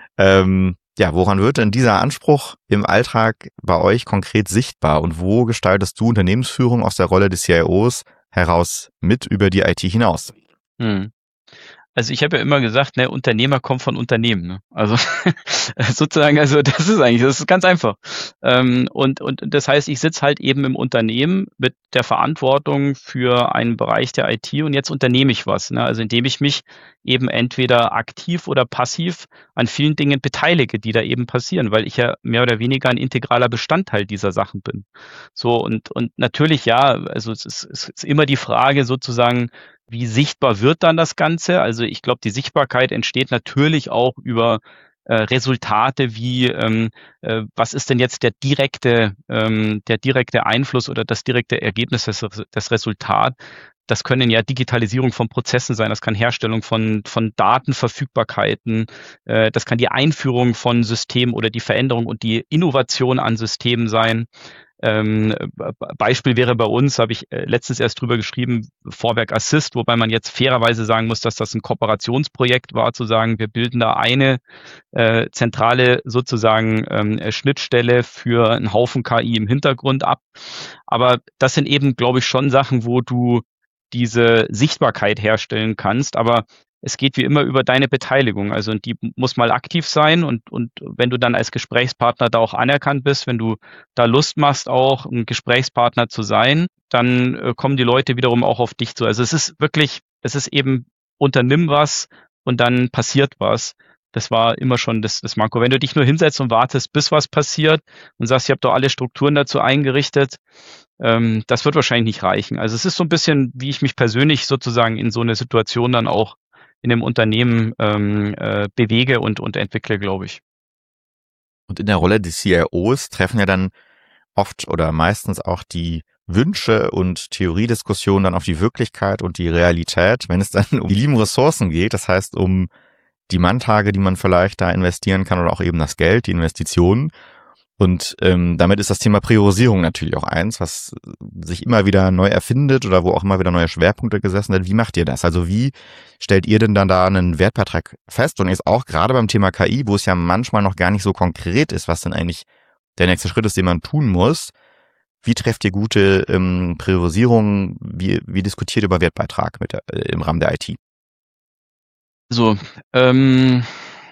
Ähm, ja, woran wird denn dieser Anspruch im Alltag bei euch konkret sichtbar und wo gestaltest du Unternehmensführung aus der Rolle des C I Os heraus mit über die I T hinaus? Hm. Also ich habe ja immer gesagt, ne, Unternehmer kommt von Unternehmen. Ne? Also sozusagen, also das ist eigentlich, das ist ganz einfach. Ähm, und, und das heißt, ich sitze halt eben im Unternehmen mit der Verantwortung für einen Bereich der I T und jetzt unternehme ich was. Ne? Also indem ich mich eben entweder aktiv oder passiv an vielen Dingen beteilige, die da eben passieren, weil ich ja mehr oder weniger ein integraler Bestandteil dieser Sachen bin. So und, und natürlich, ja, also es ist, es ist immer die Frage sozusagen, wie sichtbar wird dann das Ganze? Also ich glaube, die Sichtbarkeit entsteht natürlich auch über äh, Resultate wie, ähm, äh, was ist denn jetzt der direkte, ähm, der direkte Einfluss oder das direkte Ergebnis des, des Resultats? Das können ja Digitalisierung von Prozessen sein, das kann Herstellung von, von Datenverfügbarkeiten, äh, das kann die Einführung von Systemen oder die Veränderung und die Innovation an Systemen sein. Ähm, Beispiel wäre bei uns, habe ich letztens erst drüber geschrieben, Vorwerk Assist, wobei man jetzt fairerweise sagen muss, dass das ein Kooperationsprojekt war, zu sagen, wir bilden da eine äh, zentrale sozusagen ähm, Schnittstelle für einen Haufen K I im Hintergrund ab. Aber das sind eben, glaube ich, schon Sachen, wo du diese Sichtbarkeit herstellen kannst, aber es geht wie immer über deine Beteiligung. Also die muss mal aktiv sein und, und wenn du dann als Gesprächspartner da auch anerkannt bist, wenn du da Lust machst, auch ein Gesprächspartner zu sein, dann äh, kommen die Leute wiederum auch auf dich zu. Also es ist wirklich, es ist eben, unternimm was und dann passiert was. Das war immer schon das, das Manko. Wenn du dich nur hinsetzt und wartest, bis was passiert und sagst, ich habe doch alle Strukturen dazu eingerichtet, ähm, das wird wahrscheinlich nicht reichen. Also es ist so ein bisschen, wie ich mich persönlich sozusagen in so eine Situation dann auch in dem Unternehmen ähm, äh, bewege und, und entwickle, glaube ich. Und in der Rolle des C I Os treffen ja dann oft oder meistens auch die Wünsche und Theoriediskussionen dann auf die Wirklichkeit und die Realität, wenn es dann um die lieben Ressourcen geht, das heißt um die Manntage, die man vielleicht da investieren kann oder auch eben das Geld, die Investitionen. Und ähm, damit ist das Thema Priorisierung natürlich auch eins, was sich immer wieder neu erfindet oder wo auch immer wieder neue Schwerpunkte gesessen wird. Wie macht ihr das? Also wie stellt ihr denn dann da einen Wertbeitrag fest? Und jetzt auch gerade beim Thema K I, wo es ja manchmal noch gar nicht so konkret ist, was denn eigentlich der nächste Schritt ist, den man tun muss. Wie trefft ihr gute ähm, Priorisierung? Wie, wie diskutiert ihr über Wertbeitrag mit der, äh, im Rahmen der I T? So, ähm,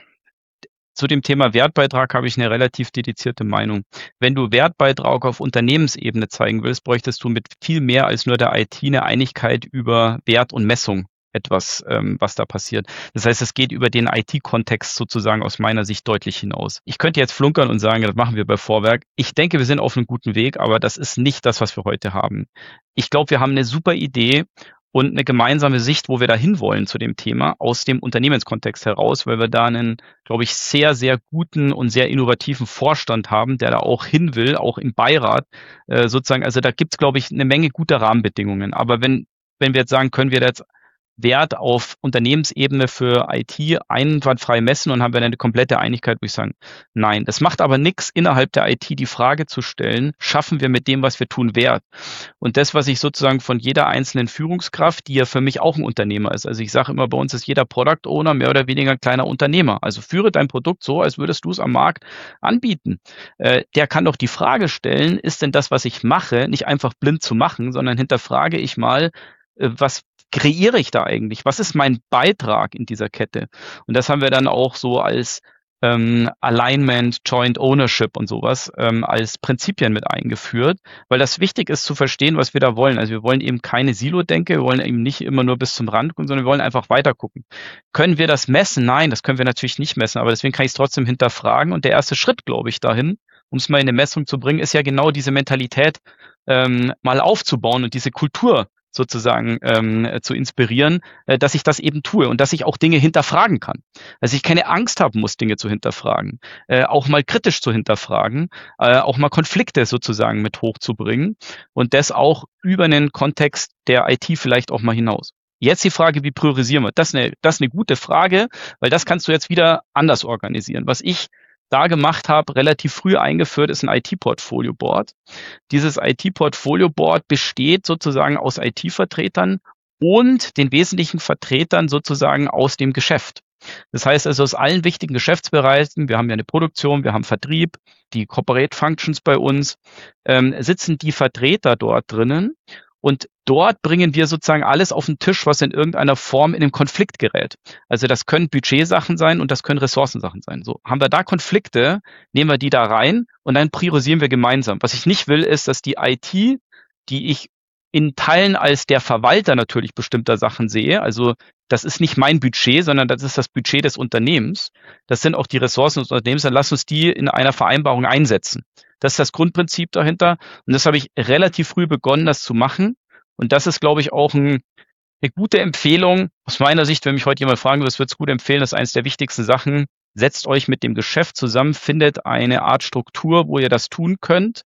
zu dem Thema Wertbeitrag habe ich eine relativ dedizierte Meinung. Wenn du Wertbeitrag auf Unternehmensebene zeigen willst, bräuchtest du mit viel mehr als nur der I T eine Einigkeit über Wert und Messung etwas, ähm, was da passiert. Das heißt, es geht über den I T-Kontext sozusagen aus meiner Sicht deutlich hinaus. Ich könnte jetzt flunkern und sagen, das machen wir bei Vorwerk. Ich denke, wir sind auf einem guten Weg, aber das ist nicht das, was wir heute haben. Ich glaube, wir haben eine super Idee und eine gemeinsame Sicht, wo wir da hinwollen zu dem Thema, aus dem Unternehmenskontext heraus, weil wir da einen, glaube ich, sehr, sehr guten und sehr innovativen Vorstand haben, der da auch hin will, auch im Beirat äh, sozusagen. Also da gibt es, glaube ich, eine Menge guter Rahmenbedingungen. Aber wenn, wenn wir jetzt sagen, können wir da jetzt Wert auf Unternehmensebene für I T einwandfrei messen und haben wir eine komplette Einigkeit, wo ich sagen, nein. Das macht aber nichts, innerhalb der I T die Frage zu stellen, schaffen wir mit dem, was wir tun, Wert? Und das, was ich sozusagen von jeder einzelnen Führungskraft, die ja für mich auch ein Unternehmer ist, also ich sage immer, bei uns ist jeder Product Owner mehr oder weniger ein kleiner Unternehmer. Also führe dein Produkt so, als würdest du es am Markt anbieten. Äh, der kann doch die Frage stellen, ist denn das, was ich mache, nicht einfach blind zu machen, sondern hinterfrage ich mal, äh, was kreiere ich da eigentlich? Was ist mein Beitrag in dieser Kette? Und das haben wir dann auch so als ähm, Alignment, Joint Ownership und sowas ähm, als Prinzipien mit eingeführt, weil das wichtig ist zu verstehen, was wir da wollen. Also wir wollen eben keine Silo-Denke, wir wollen eben nicht immer nur bis zum Rand gucken, sondern wir wollen einfach weiter gucken. Können wir das messen? Nein, das können wir natürlich nicht messen, aber deswegen kann ich es trotzdem hinterfragen. Und der erste Schritt, glaube ich, dahin, um es mal in eine Messung zu bringen, ist ja genau diese Mentalität ähm, mal aufzubauen und diese Kultur sozusagen ähm, zu inspirieren, äh, dass ich das eben tue und dass ich auch Dinge hinterfragen kann. Also ich keine Angst haben muss, Dinge zu hinterfragen, äh, auch mal kritisch zu hinterfragen, äh, auch mal Konflikte sozusagen mit hochzubringen und das auch über einen Kontext der I T vielleicht auch mal hinaus. Jetzt die Frage, wie priorisieren wir? Das ist eine, das ist eine gute Frage, weil das kannst du jetzt wieder anders organisieren. Was ich da gemacht habe, relativ früh eingeführt, ist ein I T-Portfolio-Board. Dieses I T-Portfolio-Board besteht sozusagen aus I T-Vertretern und den wesentlichen Vertretern sozusagen aus dem Geschäft. Das heißt also aus allen wichtigen Geschäftsbereichen, wir haben ja eine Produktion, wir haben Vertrieb, die Corporate Functions bei uns, ähm, sitzen die Vertreter dort drinnen. Und dort bringen wir sozusagen alles auf den Tisch, was in irgendeiner Form in den Konflikt gerät. Also das können Budgetsachen sein und das können Ressourcensachen sein. So, haben wir da Konflikte, nehmen wir die da rein und dann priorisieren wir gemeinsam. Was ich nicht will, ist, dass die I T, die ich in Teilen als der Verwalter natürlich bestimmter Sachen sehe, also das ist nicht mein Budget, sondern das ist das Budget des Unternehmens. Das sind auch die Ressourcen des Unternehmens, dann lass uns die in einer Vereinbarung einsetzen. Das ist das Grundprinzip dahinter. Und das habe ich relativ früh begonnen, das zu machen. Und das ist, glaube ich, auch ein, eine gute Empfehlung. Aus meiner Sicht, wenn mich heute jemand fragen würde, was würdest du gut empfehlen, das ist eines der wichtigsten Sachen. Setzt euch mit dem Geschäft zusammen, findet eine Art Struktur, wo ihr das tun könnt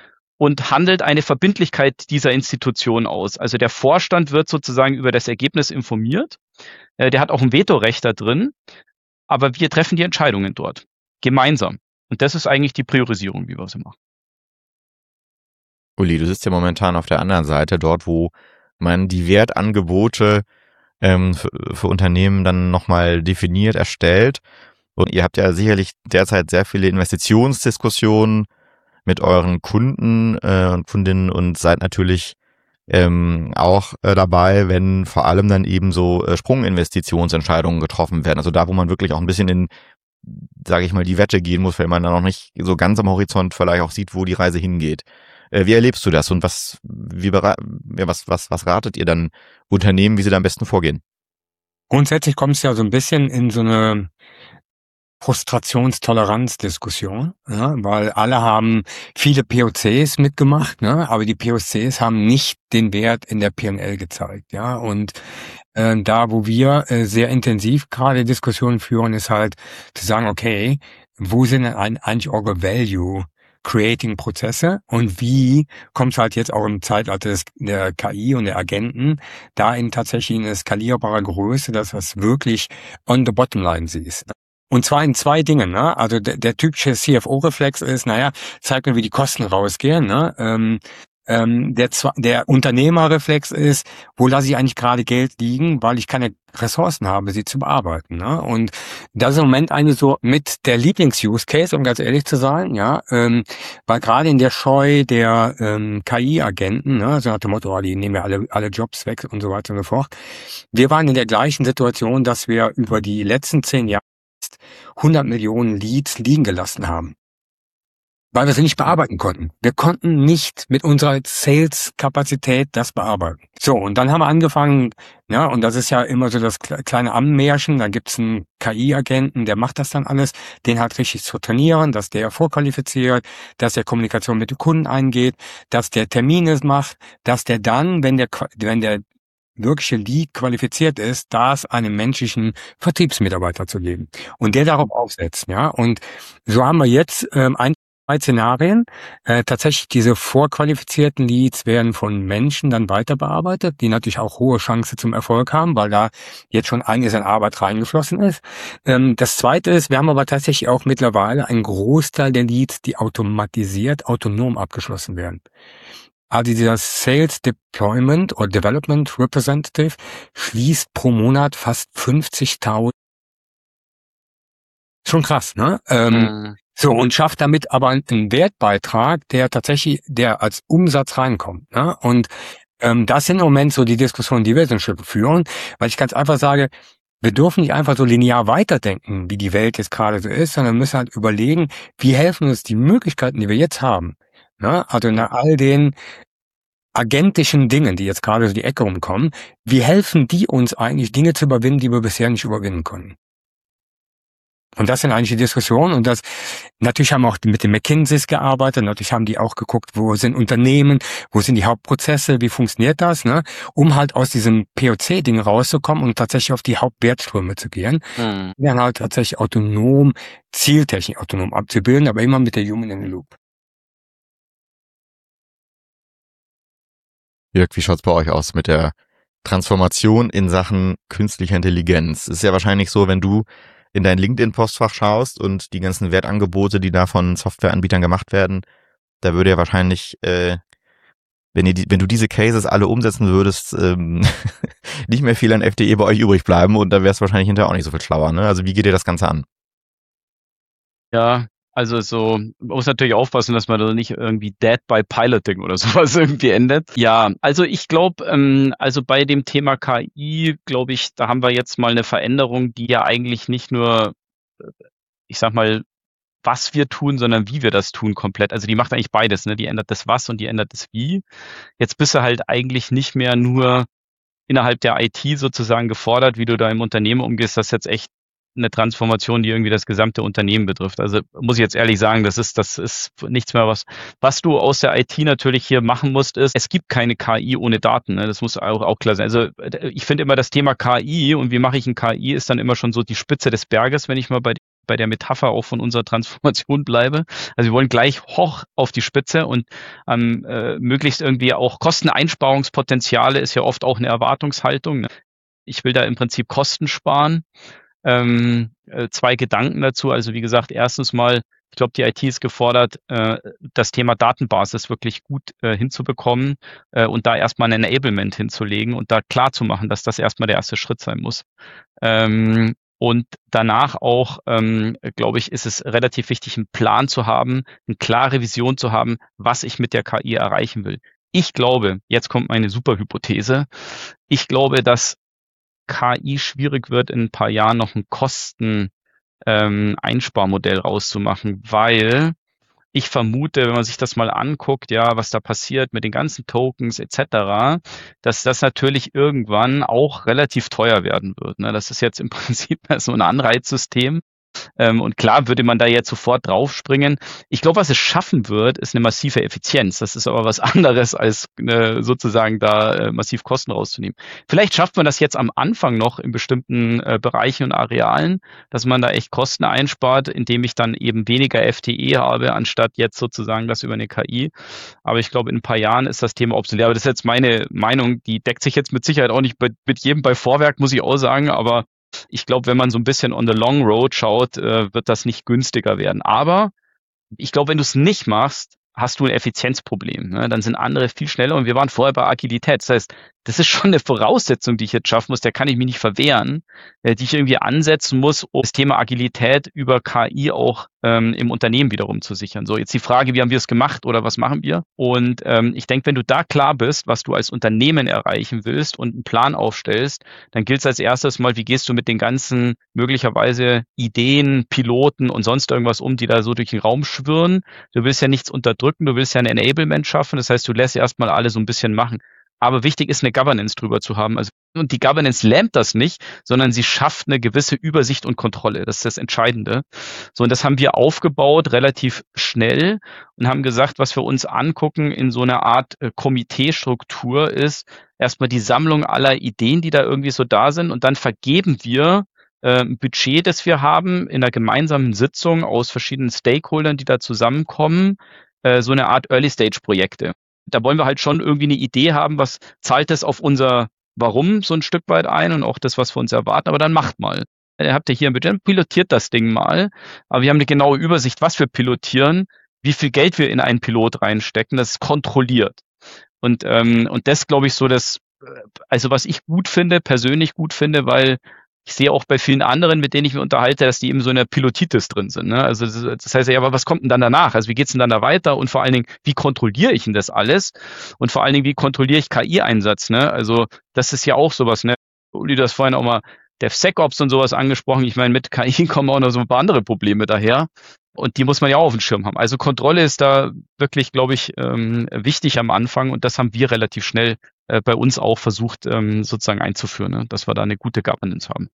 und handelt eine Verbindlichkeit dieser Institution aus. Also der Vorstand wird sozusagen über das Ergebnis informiert. Der hat auch ein Vetorecht da drin. Aber wir treffen die Entscheidungen dort. Gemeinsam. Und das ist eigentlich die Priorisierung, wie wir sie machen. Uli, du sitzt ja momentan auf der anderen Seite, dort, wo man die Wertangebote ähm, für, für Unternehmen dann nochmal definiert, erstellt. Und ihr habt ja sicherlich derzeit sehr viele Investitionsdiskussionen mit euren Kunden äh, und Kundinnen und seid natürlich ähm, auch äh, dabei, wenn vor allem dann eben so äh, Sprunginvestitionsentscheidungen getroffen werden. Also da, wo man wirklich auch ein bisschen in, sage ich mal, die Wette gehen muss, weil man da noch nicht so ganz am Horizont vielleicht auch sieht, wo die Reise hingeht. Äh, wie erlebst du das und was, wie bera- ja, was, was, was ratet ihr dann Unternehmen, wie sie da am besten vorgehen? Grundsätzlich kommt es ja so ein bisschen in so eine Frustrationstoleranzdiskussion, ja, weil alle haben viele P O Cs mitgemacht, ne, aber die P O Cs haben nicht den Wert in der P und L gezeigt, ja, und äh, da, wo wir äh, sehr intensiv gerade Diskussionen führen, ist halt zu sagen, okay, wo sind denn ein- eigentlich eure Value Creating Prozesse und wie kommt es halt jetzt auch im Zeitalter des, der K I und der Agenten da in tatsächlich eine skalierbare Größe, dass du das wirklich on the bottom line siehst. Und zwar in zwei Dingen, ne? Also der, der typische C F O-Reflex ist, naja, zeig mir, wie die Kosten rausgehen, ne? Ähm, ähm, der, Zwa- der Unternehmerreflex ist, wo lasse ich eigentlich gerade Geld liegen, weil ich keine Ressourcen habe, sie zu bearbeiten, ne? Und das ist im Moment eigentlich so mit der Lieblings-Use-Case, um ganz ehrlich zu sein, ja, ähm, weil gerade in der Scheu der ähm, K I-Agenten, ne, so nach dem Motto, oh, die nehmen ja alle, alle Jobs weg und so weiter und so fort. Wir waren in der gleichen Situation, dass wir über die letzten zehn Jahre hundert Millionen Leads liegen gelassen haben, weil wir sie nicht bearbeiten konnten. Wir konnten nicht mit unserer Sales-Kapazität das bearbeiten. So, und dann haben wir angefangen, ja, und das ist ja immer so das kle- kleine Ammenmärchen, da gibt's einen K I-Agenten, der macht das dann alles, den halt richtig zu trainieren, dass der vorqualifiziert, dass der Kommunikation mit den Kunden eingeht, dass der Termine macht, dass der dann, wenn der, Qua- wenn der wirkliche Lead qualifiziert ist, das einem menschlichen Vertriebsmitarbeiter zu geben und der darauf aufsetzt, ja. Und so haben wir jetzt ähm, ein, zwei Szenarien. Äh, tatsächlich diese vorqualifizierten Leads werden von Menschen dann weiter bearbeitet, die natürlich auch hohe Chance zum Erfolg haben, weil da jetzt schon einiges an Arbeit reingeflossen ist. Ähm, das Zweite ist, wir haben aber tatsächlich auch mittlerweile einen Großteil der Leads, die automatisiert, autonom abgeschlossen werden. Also dieser Sales Deployment oder Development Representative schließt pro Monat fast fünfzigtausend. Schon krass, ne? Ähm, Mhm. so, und schafft damit aber einen Wertbeitrag, der tatsächlich, der als Umsatz reinkommt, ne? Und ähm, das sind im Moment so die Diskussionen, die wir in führen, weil ich ganz einfach sage, wir dürfen nicht einfach so linear weiterdenken, wie die Welt jetzt gerade so ist, sondern müssen halt überlegen, wie helfen uns die Möglichkeiten, die wir jetzt haben, ne? Also nach all den agentischen Dingen, die jetzt gerade so die Ecke rumkommen, wie helfen die uns eigentlich, Dinge zu überwinden, die wir bisher nicht überwinden konnten? Und das sind eigentlich die Diskussionen. Und das, natürlich haben wir auch mit den McKinseys gearbeitet, natürlich haben die auch geguckt, wo sind Unternehmen, wo sind die Hauptprozesse, wie funktioniert das, ne? Um halt aus diesem P O C-Ding rauszukommen und tatsächlich auf die Hauptwertströme zu gehen. Mhm. Dann halt tatsächlich autonom, zieltechnisch autonom abzubilden, aber immer mit der Human in the Loop. Jörg, wie schaut's bei euch aus mit der Transformation in Sachen künstlicher Intelligenz? Es ist ja wahrscheinlich so, wenn du in dein LinkedIn-Postfach schaust und die ganzen Wertangebote, die da von Softwareanbietern gemacht werden, da würde ja wahrscheinlich, äh, wenn, ihr die, wenn du diese Cases alle umsetzen würdest, ähm, nicht mehr viel an F D E bei euch übrig bleiben und da wär's wahrscheinlich hinterher auch nicht so viel schlauer, ne? Also wie geht ihr das Ganze an? Ja, also so, man muss natürlich aufpassen, dass man da nicht irgendwie Dead by Piloting oder sowas irgendwie endet. Ja, also ich glaube, ähm, also bei dem Thema K I, glaube ich, da haben wir jetzt mal eine Veränderung, die ja eigentlich nicht nur, äh, ich sag mal, was wir tun, sondern wie wir das tun komplett. Also die macht eigentlich beides, ne? Die ändert das Was und die ändert das Wie. Jetzt bist du halt eigentlich nicht mehr nur innerhalb der I T sozusagen gefordert, wie du da im Unternehmen umgehst. Das ist jetzt echt eine Transformation, die irgendwie das gesamte Unternehmen betrifft. Also muss ich jetzt ehrlich sagen, das ist, das ist nichts mehr, was, was du aus der I T natürlich hier machen musst, ist, es gibt keine K I ohne Daten. Ne? Das muss auch, auch klar sein. Also ich finde immer das Thema K I und wie mache ich ein K I ist dann immer schon so die Spitze des Berges, wenn ich mal bei bei der Metapher auch von unserer Transformation bleibe. Also wir wollen gleich hoch auf die Spitze und ähm, äh, möglichst irgendwie auch Kosteneinsparungspotenziale ist ja oft auch eine Erwartungshaltung. Ne? Ich will da im Prinzip Kosten sparen. Ähm, äh, zwei Gedanken dazu. Also wie gesagt, erstens mal, ich glaube, die I T ist gefordert, äh, das Thema Datenbasis wirklich gut äh, hinzubekommen äh, und da erstmal ein Enablement hinzulegen und da klar zu machen, dass das erstmal der erste Schritt sein muss. Ähm, und danach auch, ähm, glaube ich, ist es relativ wichtig, einen Plan zu haben, eine klare Vision zu haben, was ich mit der K I erreichen will. Ich glaube, jetzt kommt meine Superhypothese, ich glaube, dass K I schwierig wird, in ein paar Jahren noch ein Kosten ähm, Einsparmodell rauszumachen, weil ich vermute, wenn man sich das mal anguckt, ja, was da passiert mit den ganzen Tokens et cetera, dass das natürlich irgendwann auch relativ teuer werden wird. Ne? Das ist jetzt im Prinzip so ein Anreizsystem. Ähm, und klar würde man da jetzt sofort draufspringen. Ich glaube, was es schaffen wird, ist eine massive Effizienz. Das ist aber was anderes, als äh, sozusagen da äh, massiv Kosten rauszunehmen. Vielleicht schafft man das jetzt am Anfang noch in bestimmten äh, Bereichen und Arealen, dass man da echt Kosten einspart, indem ich dann eben weniger F T E habe, anstatt jetzt sozusagen das über eine K I. Aber ich glaube, in ein paar Jahren ist das Thema obsolet. Aber das ist jetzt meine Meinung, die deckt sich jetzt mit Sicherheit auch nicht bei, mit jedem bei Vorwerk, muss ich auch sagen, aber ich glaube, wenn man so ein bisschen on the long road schaut, äh, wird das nicht günstiger werden. Aber ich glaube, wenn du es nicht machst, hast du ein Effizienzproblem. Ne? Dann sind andere viel schneller und wir waren vorher bei Agilität. Das heißt, das ist schon eine Voraussetzung, die ich jetzt schaffen muss, der kann ich mich nicht verwehren, äh, die ich irgendwie ansetzen muss, um das Thema Agilität über K I auch ähm, im Unternehmen wiederum zu sichern. So, jetzt die Frage, wie haben wir es gemacht oder was machen wir? Und ähm, ich denke, wenn du da klar bist, was du als Unternehmen erreichen willst und einen Plan aufstellst, dann gilt es als erstes mal, wie gehst du mit den ganzen möglicherweise Ideen, Piloten und sonst irgendwas um, die da so durch den Raum schwirren. Du willst ja nichts unterdrücken, du willst ja ein Enablement schaffen. Das heißt, du lässt erstmal alle so ein bisschen machen. Aber wichtig ist, eine Governance drüber zu haben. Also, und die Governance lähmt das nicht, sondern sie schafft eine gewisse Übersicht und Kontrolle. Das ist das Entscheidende. So, und das haben wir aufgebaut relativ schnell und haben gesagt, was wir uns angucken in so einer Art äh, Komiteestruktur ist erstmal die Sammlung aller Ideen, die da irgendwie so da sind. Und dann vergeben wir äh, ein Budget, das wir haben, in einer gemeinsamen Sitzung aus verschiedenen Stakeholdern, die da zusammenkommen, äh, so eine Art Early-Stage-Projekte. Da wollen wir halt schon irgendwie eine Idee haben, was zahlt das auf unser Warum so ein Stück weit ein und auch das, was wir uns erwarten, aber dann macht mal. Ihr habt ja hier ein Budget, pilotiert das Ding mal, aber wir haben eine genaue Übersicht, was wir pilotieren, wie viel Geld wir in einen Pilot reinstecken, das ist kontrolliert. Und, ähm, und das, glaube ich, so das, also was ich gut finde, persönlich gut finde, weil ich sehe auch bei vielen anderen, mit denen ich mich unterhalte, dass die eben so in der Pilotitis drin sind. Ne? Also das, das heißt ja, aber was kommt denn dann danach? Also wie geht's denn dann da weiter? Und vor allen Dingen, wie kontrolliere ich denn das alles? Und vor allen Dingen, wie kontrolliere ich K I-Einsatz? Ne? Also das ist ja auch sowas. Ne? Uli, du hast vorhin auch mal DevSecOps und sowas angesprochen. Ich meine, mit K I kommen auch noch so ein paar andere Probleme daher. Und die muss man ja auch auf dem Schirm haben. Also Kontrolle ist da wirklich, glaube ich, ähm, wichtig am Anfang. Und das haben wir relativ schnell äh, bei uns auch versucht, ähm, sozusagen einzuführen, ne? Dass wir da eine gute Governance haben.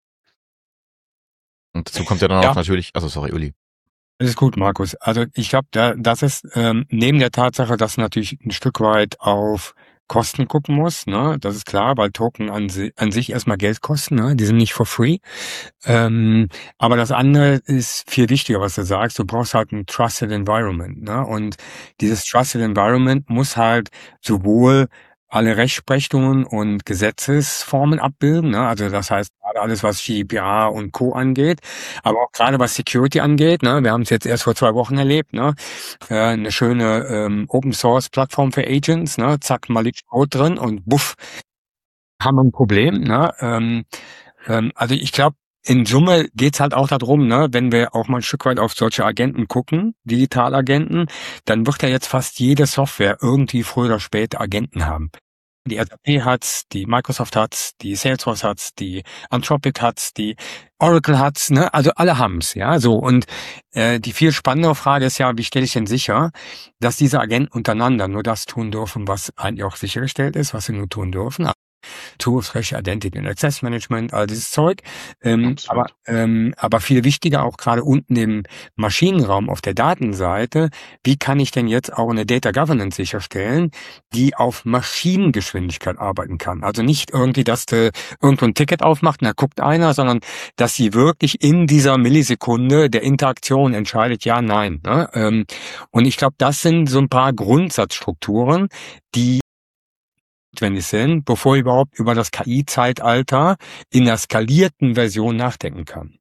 Und dazu kommt ja dann Ja. auch natürlich, also sorry, Uli. Das ist gut, Markus. Also ich glaube, da, das ist ähm, neben der Tatsache, dass natürlich ein Stück weit auf Kosten gucken muss, ne? Das ist klar, weil Token an, si an sich erstmal Geld kosten, ne? Die sind nicht for free. Ähm, aber das andere ist viel wichtiger, was du sagst. Du brauchst halt ein Trusted Environment, ne? Und dieses Trusted Environment muss halt sowohl alle Rechtsprechungen und Gesetzesformen abbilden, ne? Also das heißt gerade alles, was G D P R und Co. angeht, aber auch gerade was Security angeht, ne? Wir haben es jetzt erst vor zwei Wochen erlebt, ne? Äh, eine schöne ähm, Open-Source-Plattform für Agents, ne? Zack, mal liegt Code drin und buff, haben wir ein Problem, ne? Ähm, ähm, also ich glaube, in Summe geht's halt auch darum, ne, wenn wir auch mal ein Stück weit auf solche Agenten gucken, Digitalagenten, dann wird ja jetzt fast jede Software irgendwie früher oder später Agenten haben. Die S A P hat's, die Microsoft hat's, die Salesforce hat's, die Anthropic hat's, die Oracle hat's, ne, also alle haben's, ja, so. Und äh, die viel spannendere Frage ist ja, wie stelle ich denn sicher, dass diese Agenten untereinander nur das tun dürfen, was eigentlich auch sichergestellt ist, was sie nur tun dürfen. Tools, Rechte, Identity und Access Management, all dieses Zeug. Ähm, aber, ähm, aber viel wichtiger auch gerade unten im Maschinenraum auf der Datenseite, wie kann ich denn jetzt auch eine Data Governance sicherstellen, die auf Maschinengeschwindigkeit arbeiten kann? Also nicht irgendwie, dass du irgendwo ein Ticket aufmacht und da guckt einer, sondern dass sie wirklich in dieser Millisekunde der Interaktion entscheidet, ja, nein. Ne? Ähm, und ich glaube, das sind so ein paar Grundsatzstrukturen, die notwendig sind, bevor ich überhaupt über das K I-Zeitalter in der skalierten Version nachdenken kann.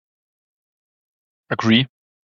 Agree.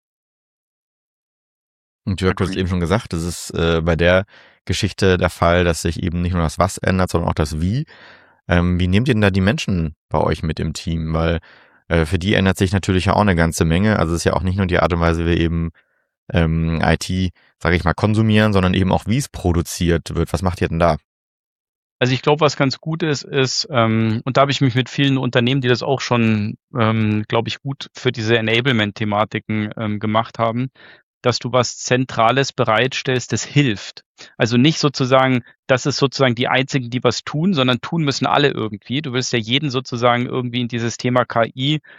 Und Jörg hat es eben schon gesagt, das ist äh, bei der Geschichte der Fall, dass sich eben nicht nur das Was ändert, sondern auch das Wie. Ähm, wie nehmt ihr denn da die Menschen bei euch mit im Team? Weil äh, für die ändert sich natürlich ja auch eine ganze Menge. Also es ist ja auch nicht nur die Art und Weise, wie wir eben ähm, I T, sage ich mal, konsumieren, sondern eben auch, wie es produziert wird. Was macht ihr denn da? Also ich glaube, was ganz gut ist, ist, ähm, und da habe ich mich mit vielen Unternehmen, die das auch schon, ähm, glaube ich, gut für diese Enablement-Thematiken ähm, gemacht haben, dass du was Zentrales bereitstellst, das hilft. Also nicht sozusagen, das ist sozusagen die einzigen, die was tun, sondern tun müssen alle irgendwie. Du willst ja jeden sozusagen irgendwie in dieses Thema K I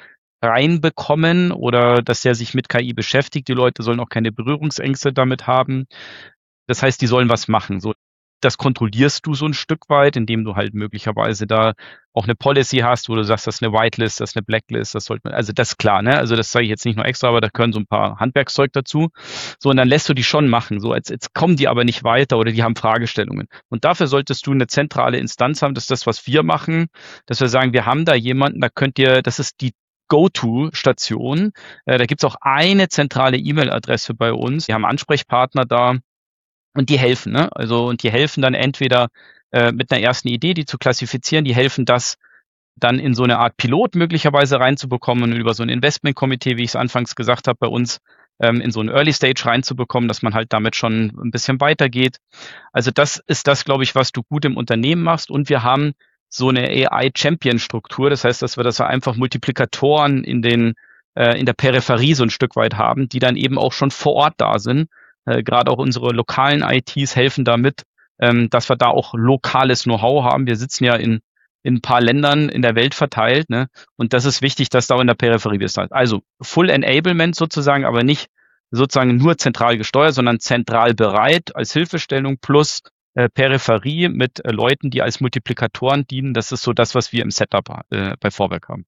reinbekommen oder dass der sich mit K I beschäftigt. Die Leute sollen auch keine Berührungsängste damit haben. Das heißt, die sollen was machen. So, das kontrollierst du so ein Stück weit, indem du halt möglicherweise da auch eine Policy hast, wo du sagst, das ist eine Whitelist, das ist eine Blacklist, das sollte man, also das ist klar, ne? Also das sage ich jetzt nicht nur extra, aber da gehören so ein paar Handwerkszeug dazu. So, und dann lässt du die schon machen. So, als jetzt kommen die aber nicht weiter oder die haben Fragestellungen. Und dafür solltest du eine zentrale Instanz haben, das ist das, was wir machen, dass wir sagen, wir haben da jemanden, da könnt ihr, das ist die Go-To-Station. Äh, da gibt's auch eine zentrale E-Mail-Adresse bei uns. Wir haben Ansprechpartner da. Und die helfen, ne? Also, und die helfen dann entweder äh, mit einer ersten Idee, die zu klassifizieren, die helfen das dann in so eine Art Pilot möglicherweise reinzubekommen und über so ein Investmentkomitee, wie ich es anfangs gesagt habe, bei uns ähm, in so ein Early Stage reinzubekommen, dass man halt damit schon ein bisschen weitergeht. Also das ist das, glaube ich, was du gut im Unternehmen machst. Und wir haben so eine A I-Champion-Struktur. Das heißt, dass wir das einfach Multiplikatoren in den äh, in der Peripherie so ein Stück weit haben, die dann eben auch schon vor Ort da sind. Äh, Gerade auch unsere lokalen I Ts helfen damit, ähm, dass wir da auch lokales Know-how haben. Wir sitzen ja in, in ein paar Ländern in der Welt verteilt, ne? Und das ist wichtig, dass da in der Peripherie bist. Also Full Enablement sozusagen, aber nicht sozusagen nur zentral gesteuert, sondern zentral bereit als Hilfestellung plus äh, Peripherie mit äh, Leuten, die als Multiplikatoren dienen. Das ist so das, was wir im Setup äh, bei Vorwerk haben.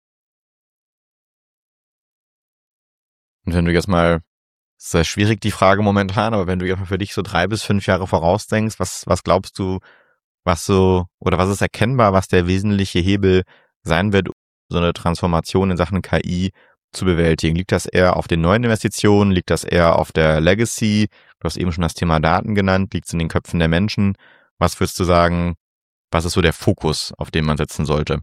Und wenn du jetzt mal, ist sehr schwierig die Frage momentan, aber wenn du jetzt für dich so drei bis fünf Jahre vorausdenkst, was, was glaubst du, was so, oder was ist erkennbar, was der wesentliche Hebel sein wird, um so eine Transformation in Sachen K I zu bewältigen? Liegt das eher auf den neuen Investitionen? Liegt das eher auf der Legacy? Du hast eben schon das Thema Daten genannt. Liegt es in den Köpfen der Menschen? Was würdest du sagen, was ist so der Fokus, auf den man setzen sollte?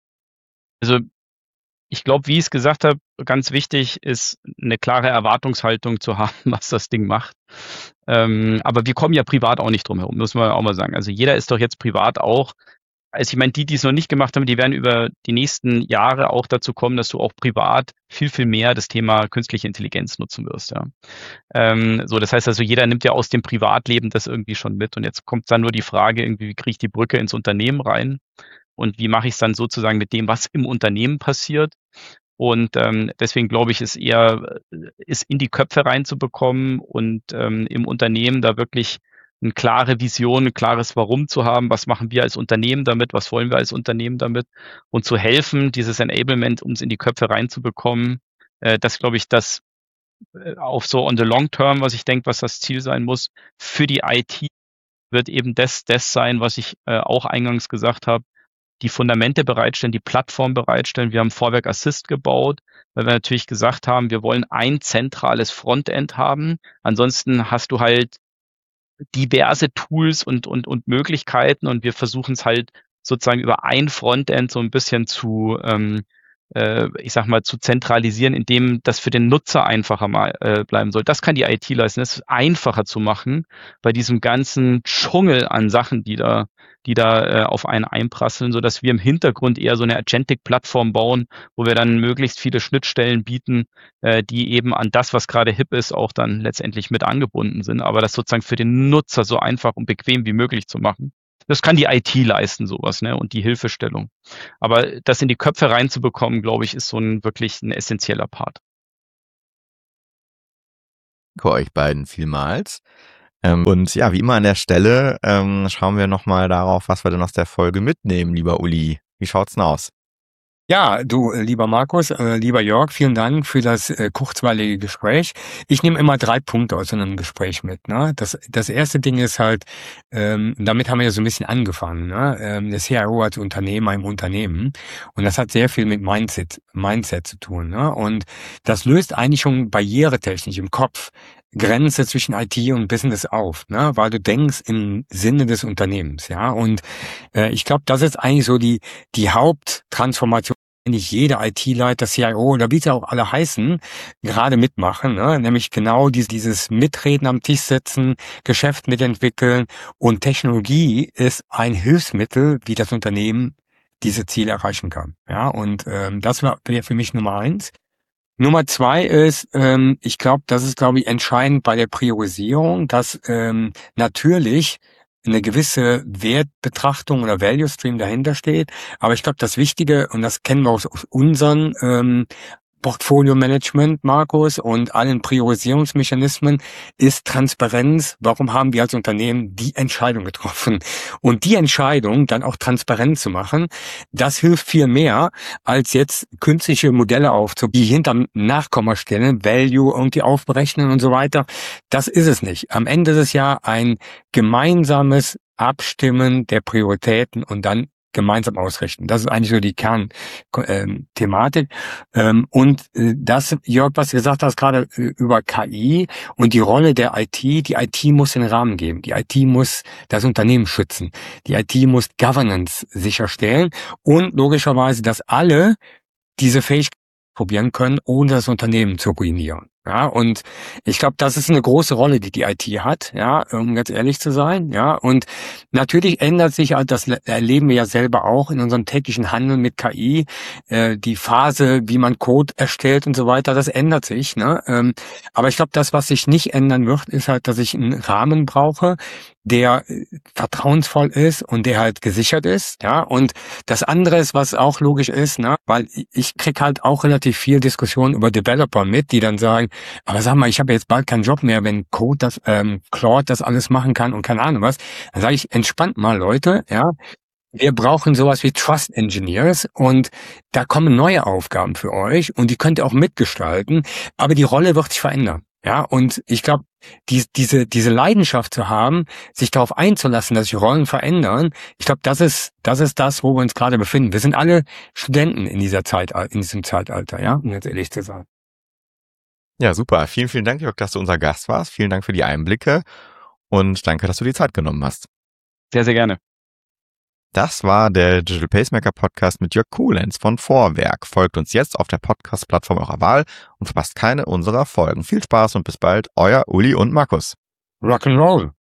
Also ich glaube, wie ich es gesagt habe, ganz wichtig ist, eine klare Erwartungshaltung zu haben, was das Ding macht. Ähm, aber wir kommen ja privat auch nicht drum herum, muss man auch mal sagen. Also jeder ist doch jetzt privat auch, also ich meine, die, die es noch nicht gemacht haben, die werden über die nächsten Jahre auch dazu kommen, dass du auch privat viel, viel mehr das Thema künstliche Intelligenz nutzen wirst. Ja. Ähm, so, das heißt also, jeder nimmt ja aus dem Privatleben das irgendwie schon mit. Und jetzt kommt dann nur die Frage, irgendwie, wie kriege ich die Brücke ins Unternehmen rein? Und wie mache ich es dann sozusagen mit dem, was im Unternehmen passiert? Und ähm, deswegen glaube ich, ist eher, ist in die Köpfe reinzubekommen und ähm, im Unternehmen da wirklich eine klare Vision, ein klares Warum zu haben. Was machen wir als Unternehmen damit? Was wollen wir als Unternehmen damit? Und zu helfen, dieses Enablement, um es in die Köpfe reinzubekommen. Äh, das glaube ich, das äh, auf so on the long term, was ich denke, was das Ziel sein muss. Für die I T wird eben das, das sein, was ich äh, auch eingangs gesagt habe. Die Fundamente bereitstellen, die Plattform bereitstellen. Wir haben Vorwerk Assist gebaut, weil wir natürlich gesagt haben, wir wollen ein zentrales Frontend haben. Ansonsten hast du halt diverse Tools und, und, und Möglichkeiten und wir versuchen es halt sozusagen über ein Frontend so ein bisschen zu, ähm, äh, ich sag mal, zu zentralisieren, indem das für den Nutzer einfacher mal äh, bleiben soll. Das kann die I T leisten, es einfacher zu machen bei diesem ganzen Dschungel an Sachen, die da die da äh, auf einen einprasseln, so dass wir im Hintergrund eher so eine Agentic-Plattform bauen, wo wir dann möglichst viele Schnittstellen bieten, äh, die eben an das, was gerade hip ist, auch dann letztendlich mit angebunden sind, aber das sozusagen für den Nutzer so einfach und bequem wie möglich zu machen. Das kann die I T leisten, sowas, ne, und die Hilfestellung. Aber das in die Köpfe reinzubekommen, glaube ich, ist so ein wirklich ein essentieller Part. Danke euch beiden vielmals. Und ja, wie immer an der Stelle ähm, schauen wir nochmal darauf, was wir denn aus der Folge mitnehmen, lieber Uli. Wie schaut's denn aus? Ja, du, lieber Markus, äh, lieber Jörg, vielen Dank für das äh, kurzweilige Gespräch. Ich nehme immer drei Punkte aus so einem Gespräch mit. Ne? Das, das erste Ding ist halt, ähm, damit haben wir ja so ein bisschen angefangen, ne? ähm, der C I O als Unternehmer im Unternehmen. Und das hat sehr viel mit Mindset, Mindset zu tun. Ne? Und das löst eigentlich schon barrieretechnisch im Kopf Grenze zwischen I T und Business auf, ne, weil du denkst im Sinne des Unternehmens, ja. Und äh, ich glaube, das ist eigentlich so die die Haupttransformation, die nicht jeder I T-Leiter, C I O oder wie sie auch alle heißen, gerade mitmachen, ne? Nämlich genau dieses, dieses Mitreden am Tisch setzen, Geschäft mitentwickeln und Technologie ist ein Hilfsmittel, wie das Unternehmen diese Ziele erreichen kann, ja. Und ähm, das wäre für mich Nummer eins. Nummer zwei ist, ähm, ich glaube, das ist, glaube ich, entscheidend bei der Priorisierung, dass ähm, natürlich eine gewisse Wertbetrachtung oder Value Stream dahinter steht. Aber ich glaube, das Wichtige, und das kennen wir aus, aus unseren ähm, Portfolio-Management, Markus, und allen Priorisierungsmechanismen ist Transparenz. Warum haben wir als Unternehmen die Entscheidung getroffen? Und die Entscheidung dann auch transparent zu machen, das hilft viel mehr, als jetzt künstliche Modelle aufzubauen, die hinterm Nachkommastellen Value irgendwie aufberechnen und so weiter. Das ist es nicht. Am Ende ist es ja ein gemeinsames Abstimmen der Prioritäten und dann gemeinsam ausrichten. Das ist eigentlich so die Kernthematik. Ähm, und äh, das, Jörg, was du gesagt hast, gerade äh, über K I und die Rolle der I T, die I T muss den Rahmen geben. Die I T muss das Unternehmen schützen. Die I T muss Governance sicherstellen und logischerweise, dass alle diese Fähigkeiten probieren können, ohne das Unternehmen zu ruinieren. Ja, und ich glaube, das ist eine große Rolle, die die I T hat, ja, um ganz ehrlich zu sein, ja. Und natürlich ändert sich, das erleben wir ja selber auch in unserem täglichen Handeln mit K I, äh, die Phase, wie man Code erstellt und so weiter, das ändert sich, ne. Ähm, aber ich glaube, das, was sich nicht ändern wird, ist halt, dass ich einen Rahmen brauche, der vertrauensvoll ist und der halt gesichert ist, ja. Und das andere ist, was auch logisch ist, ne, weil ich krieg halt auch relativ viel Diskussion über Developer mit, die dann sagen, aber sag mal, ich habe jetzt bald keinen Job mehr, wenn Code das, ähm, Claude das alles machen kann und keine Ahnung was. Dann sage ich, entspannt mal, Leute, ja. Wir brauchen sowas wie Trust Engineers und da kommen neue Aufgaben für euch und die könnt ihr auch mitgestalten, aber die Rolle wird sich verändern. Ja, und ich glaube, die, diese, diese Leidenschaft zu haben, sich darauf einzulassen, dass sich Rollen verändern, ich glaube, das ist, das ist das, wo wir uns gerade befinden. Wir sind alle Studenten in dieser Zeit, in diesem Zeitalter, ja, um jetzt ehrlich zu sein. Ja, super. Vielen, vielen Dank, Jörg, dass du unser Gast warst. Vielen Dank für die Einblicke und danke, dass du die Zeit genommen hast. Sehr, sehr gerne. Das war der Digital Pacemaker Podcast mit Jörg Kulenz von Vorwerk. Folgt uns jetzt auf der Podcast-Plattform eurer Wahl und verpasst keine unserer Folgen. Viel Spaß und bis bald, euer Uli und Markus. Rock'n'Roll.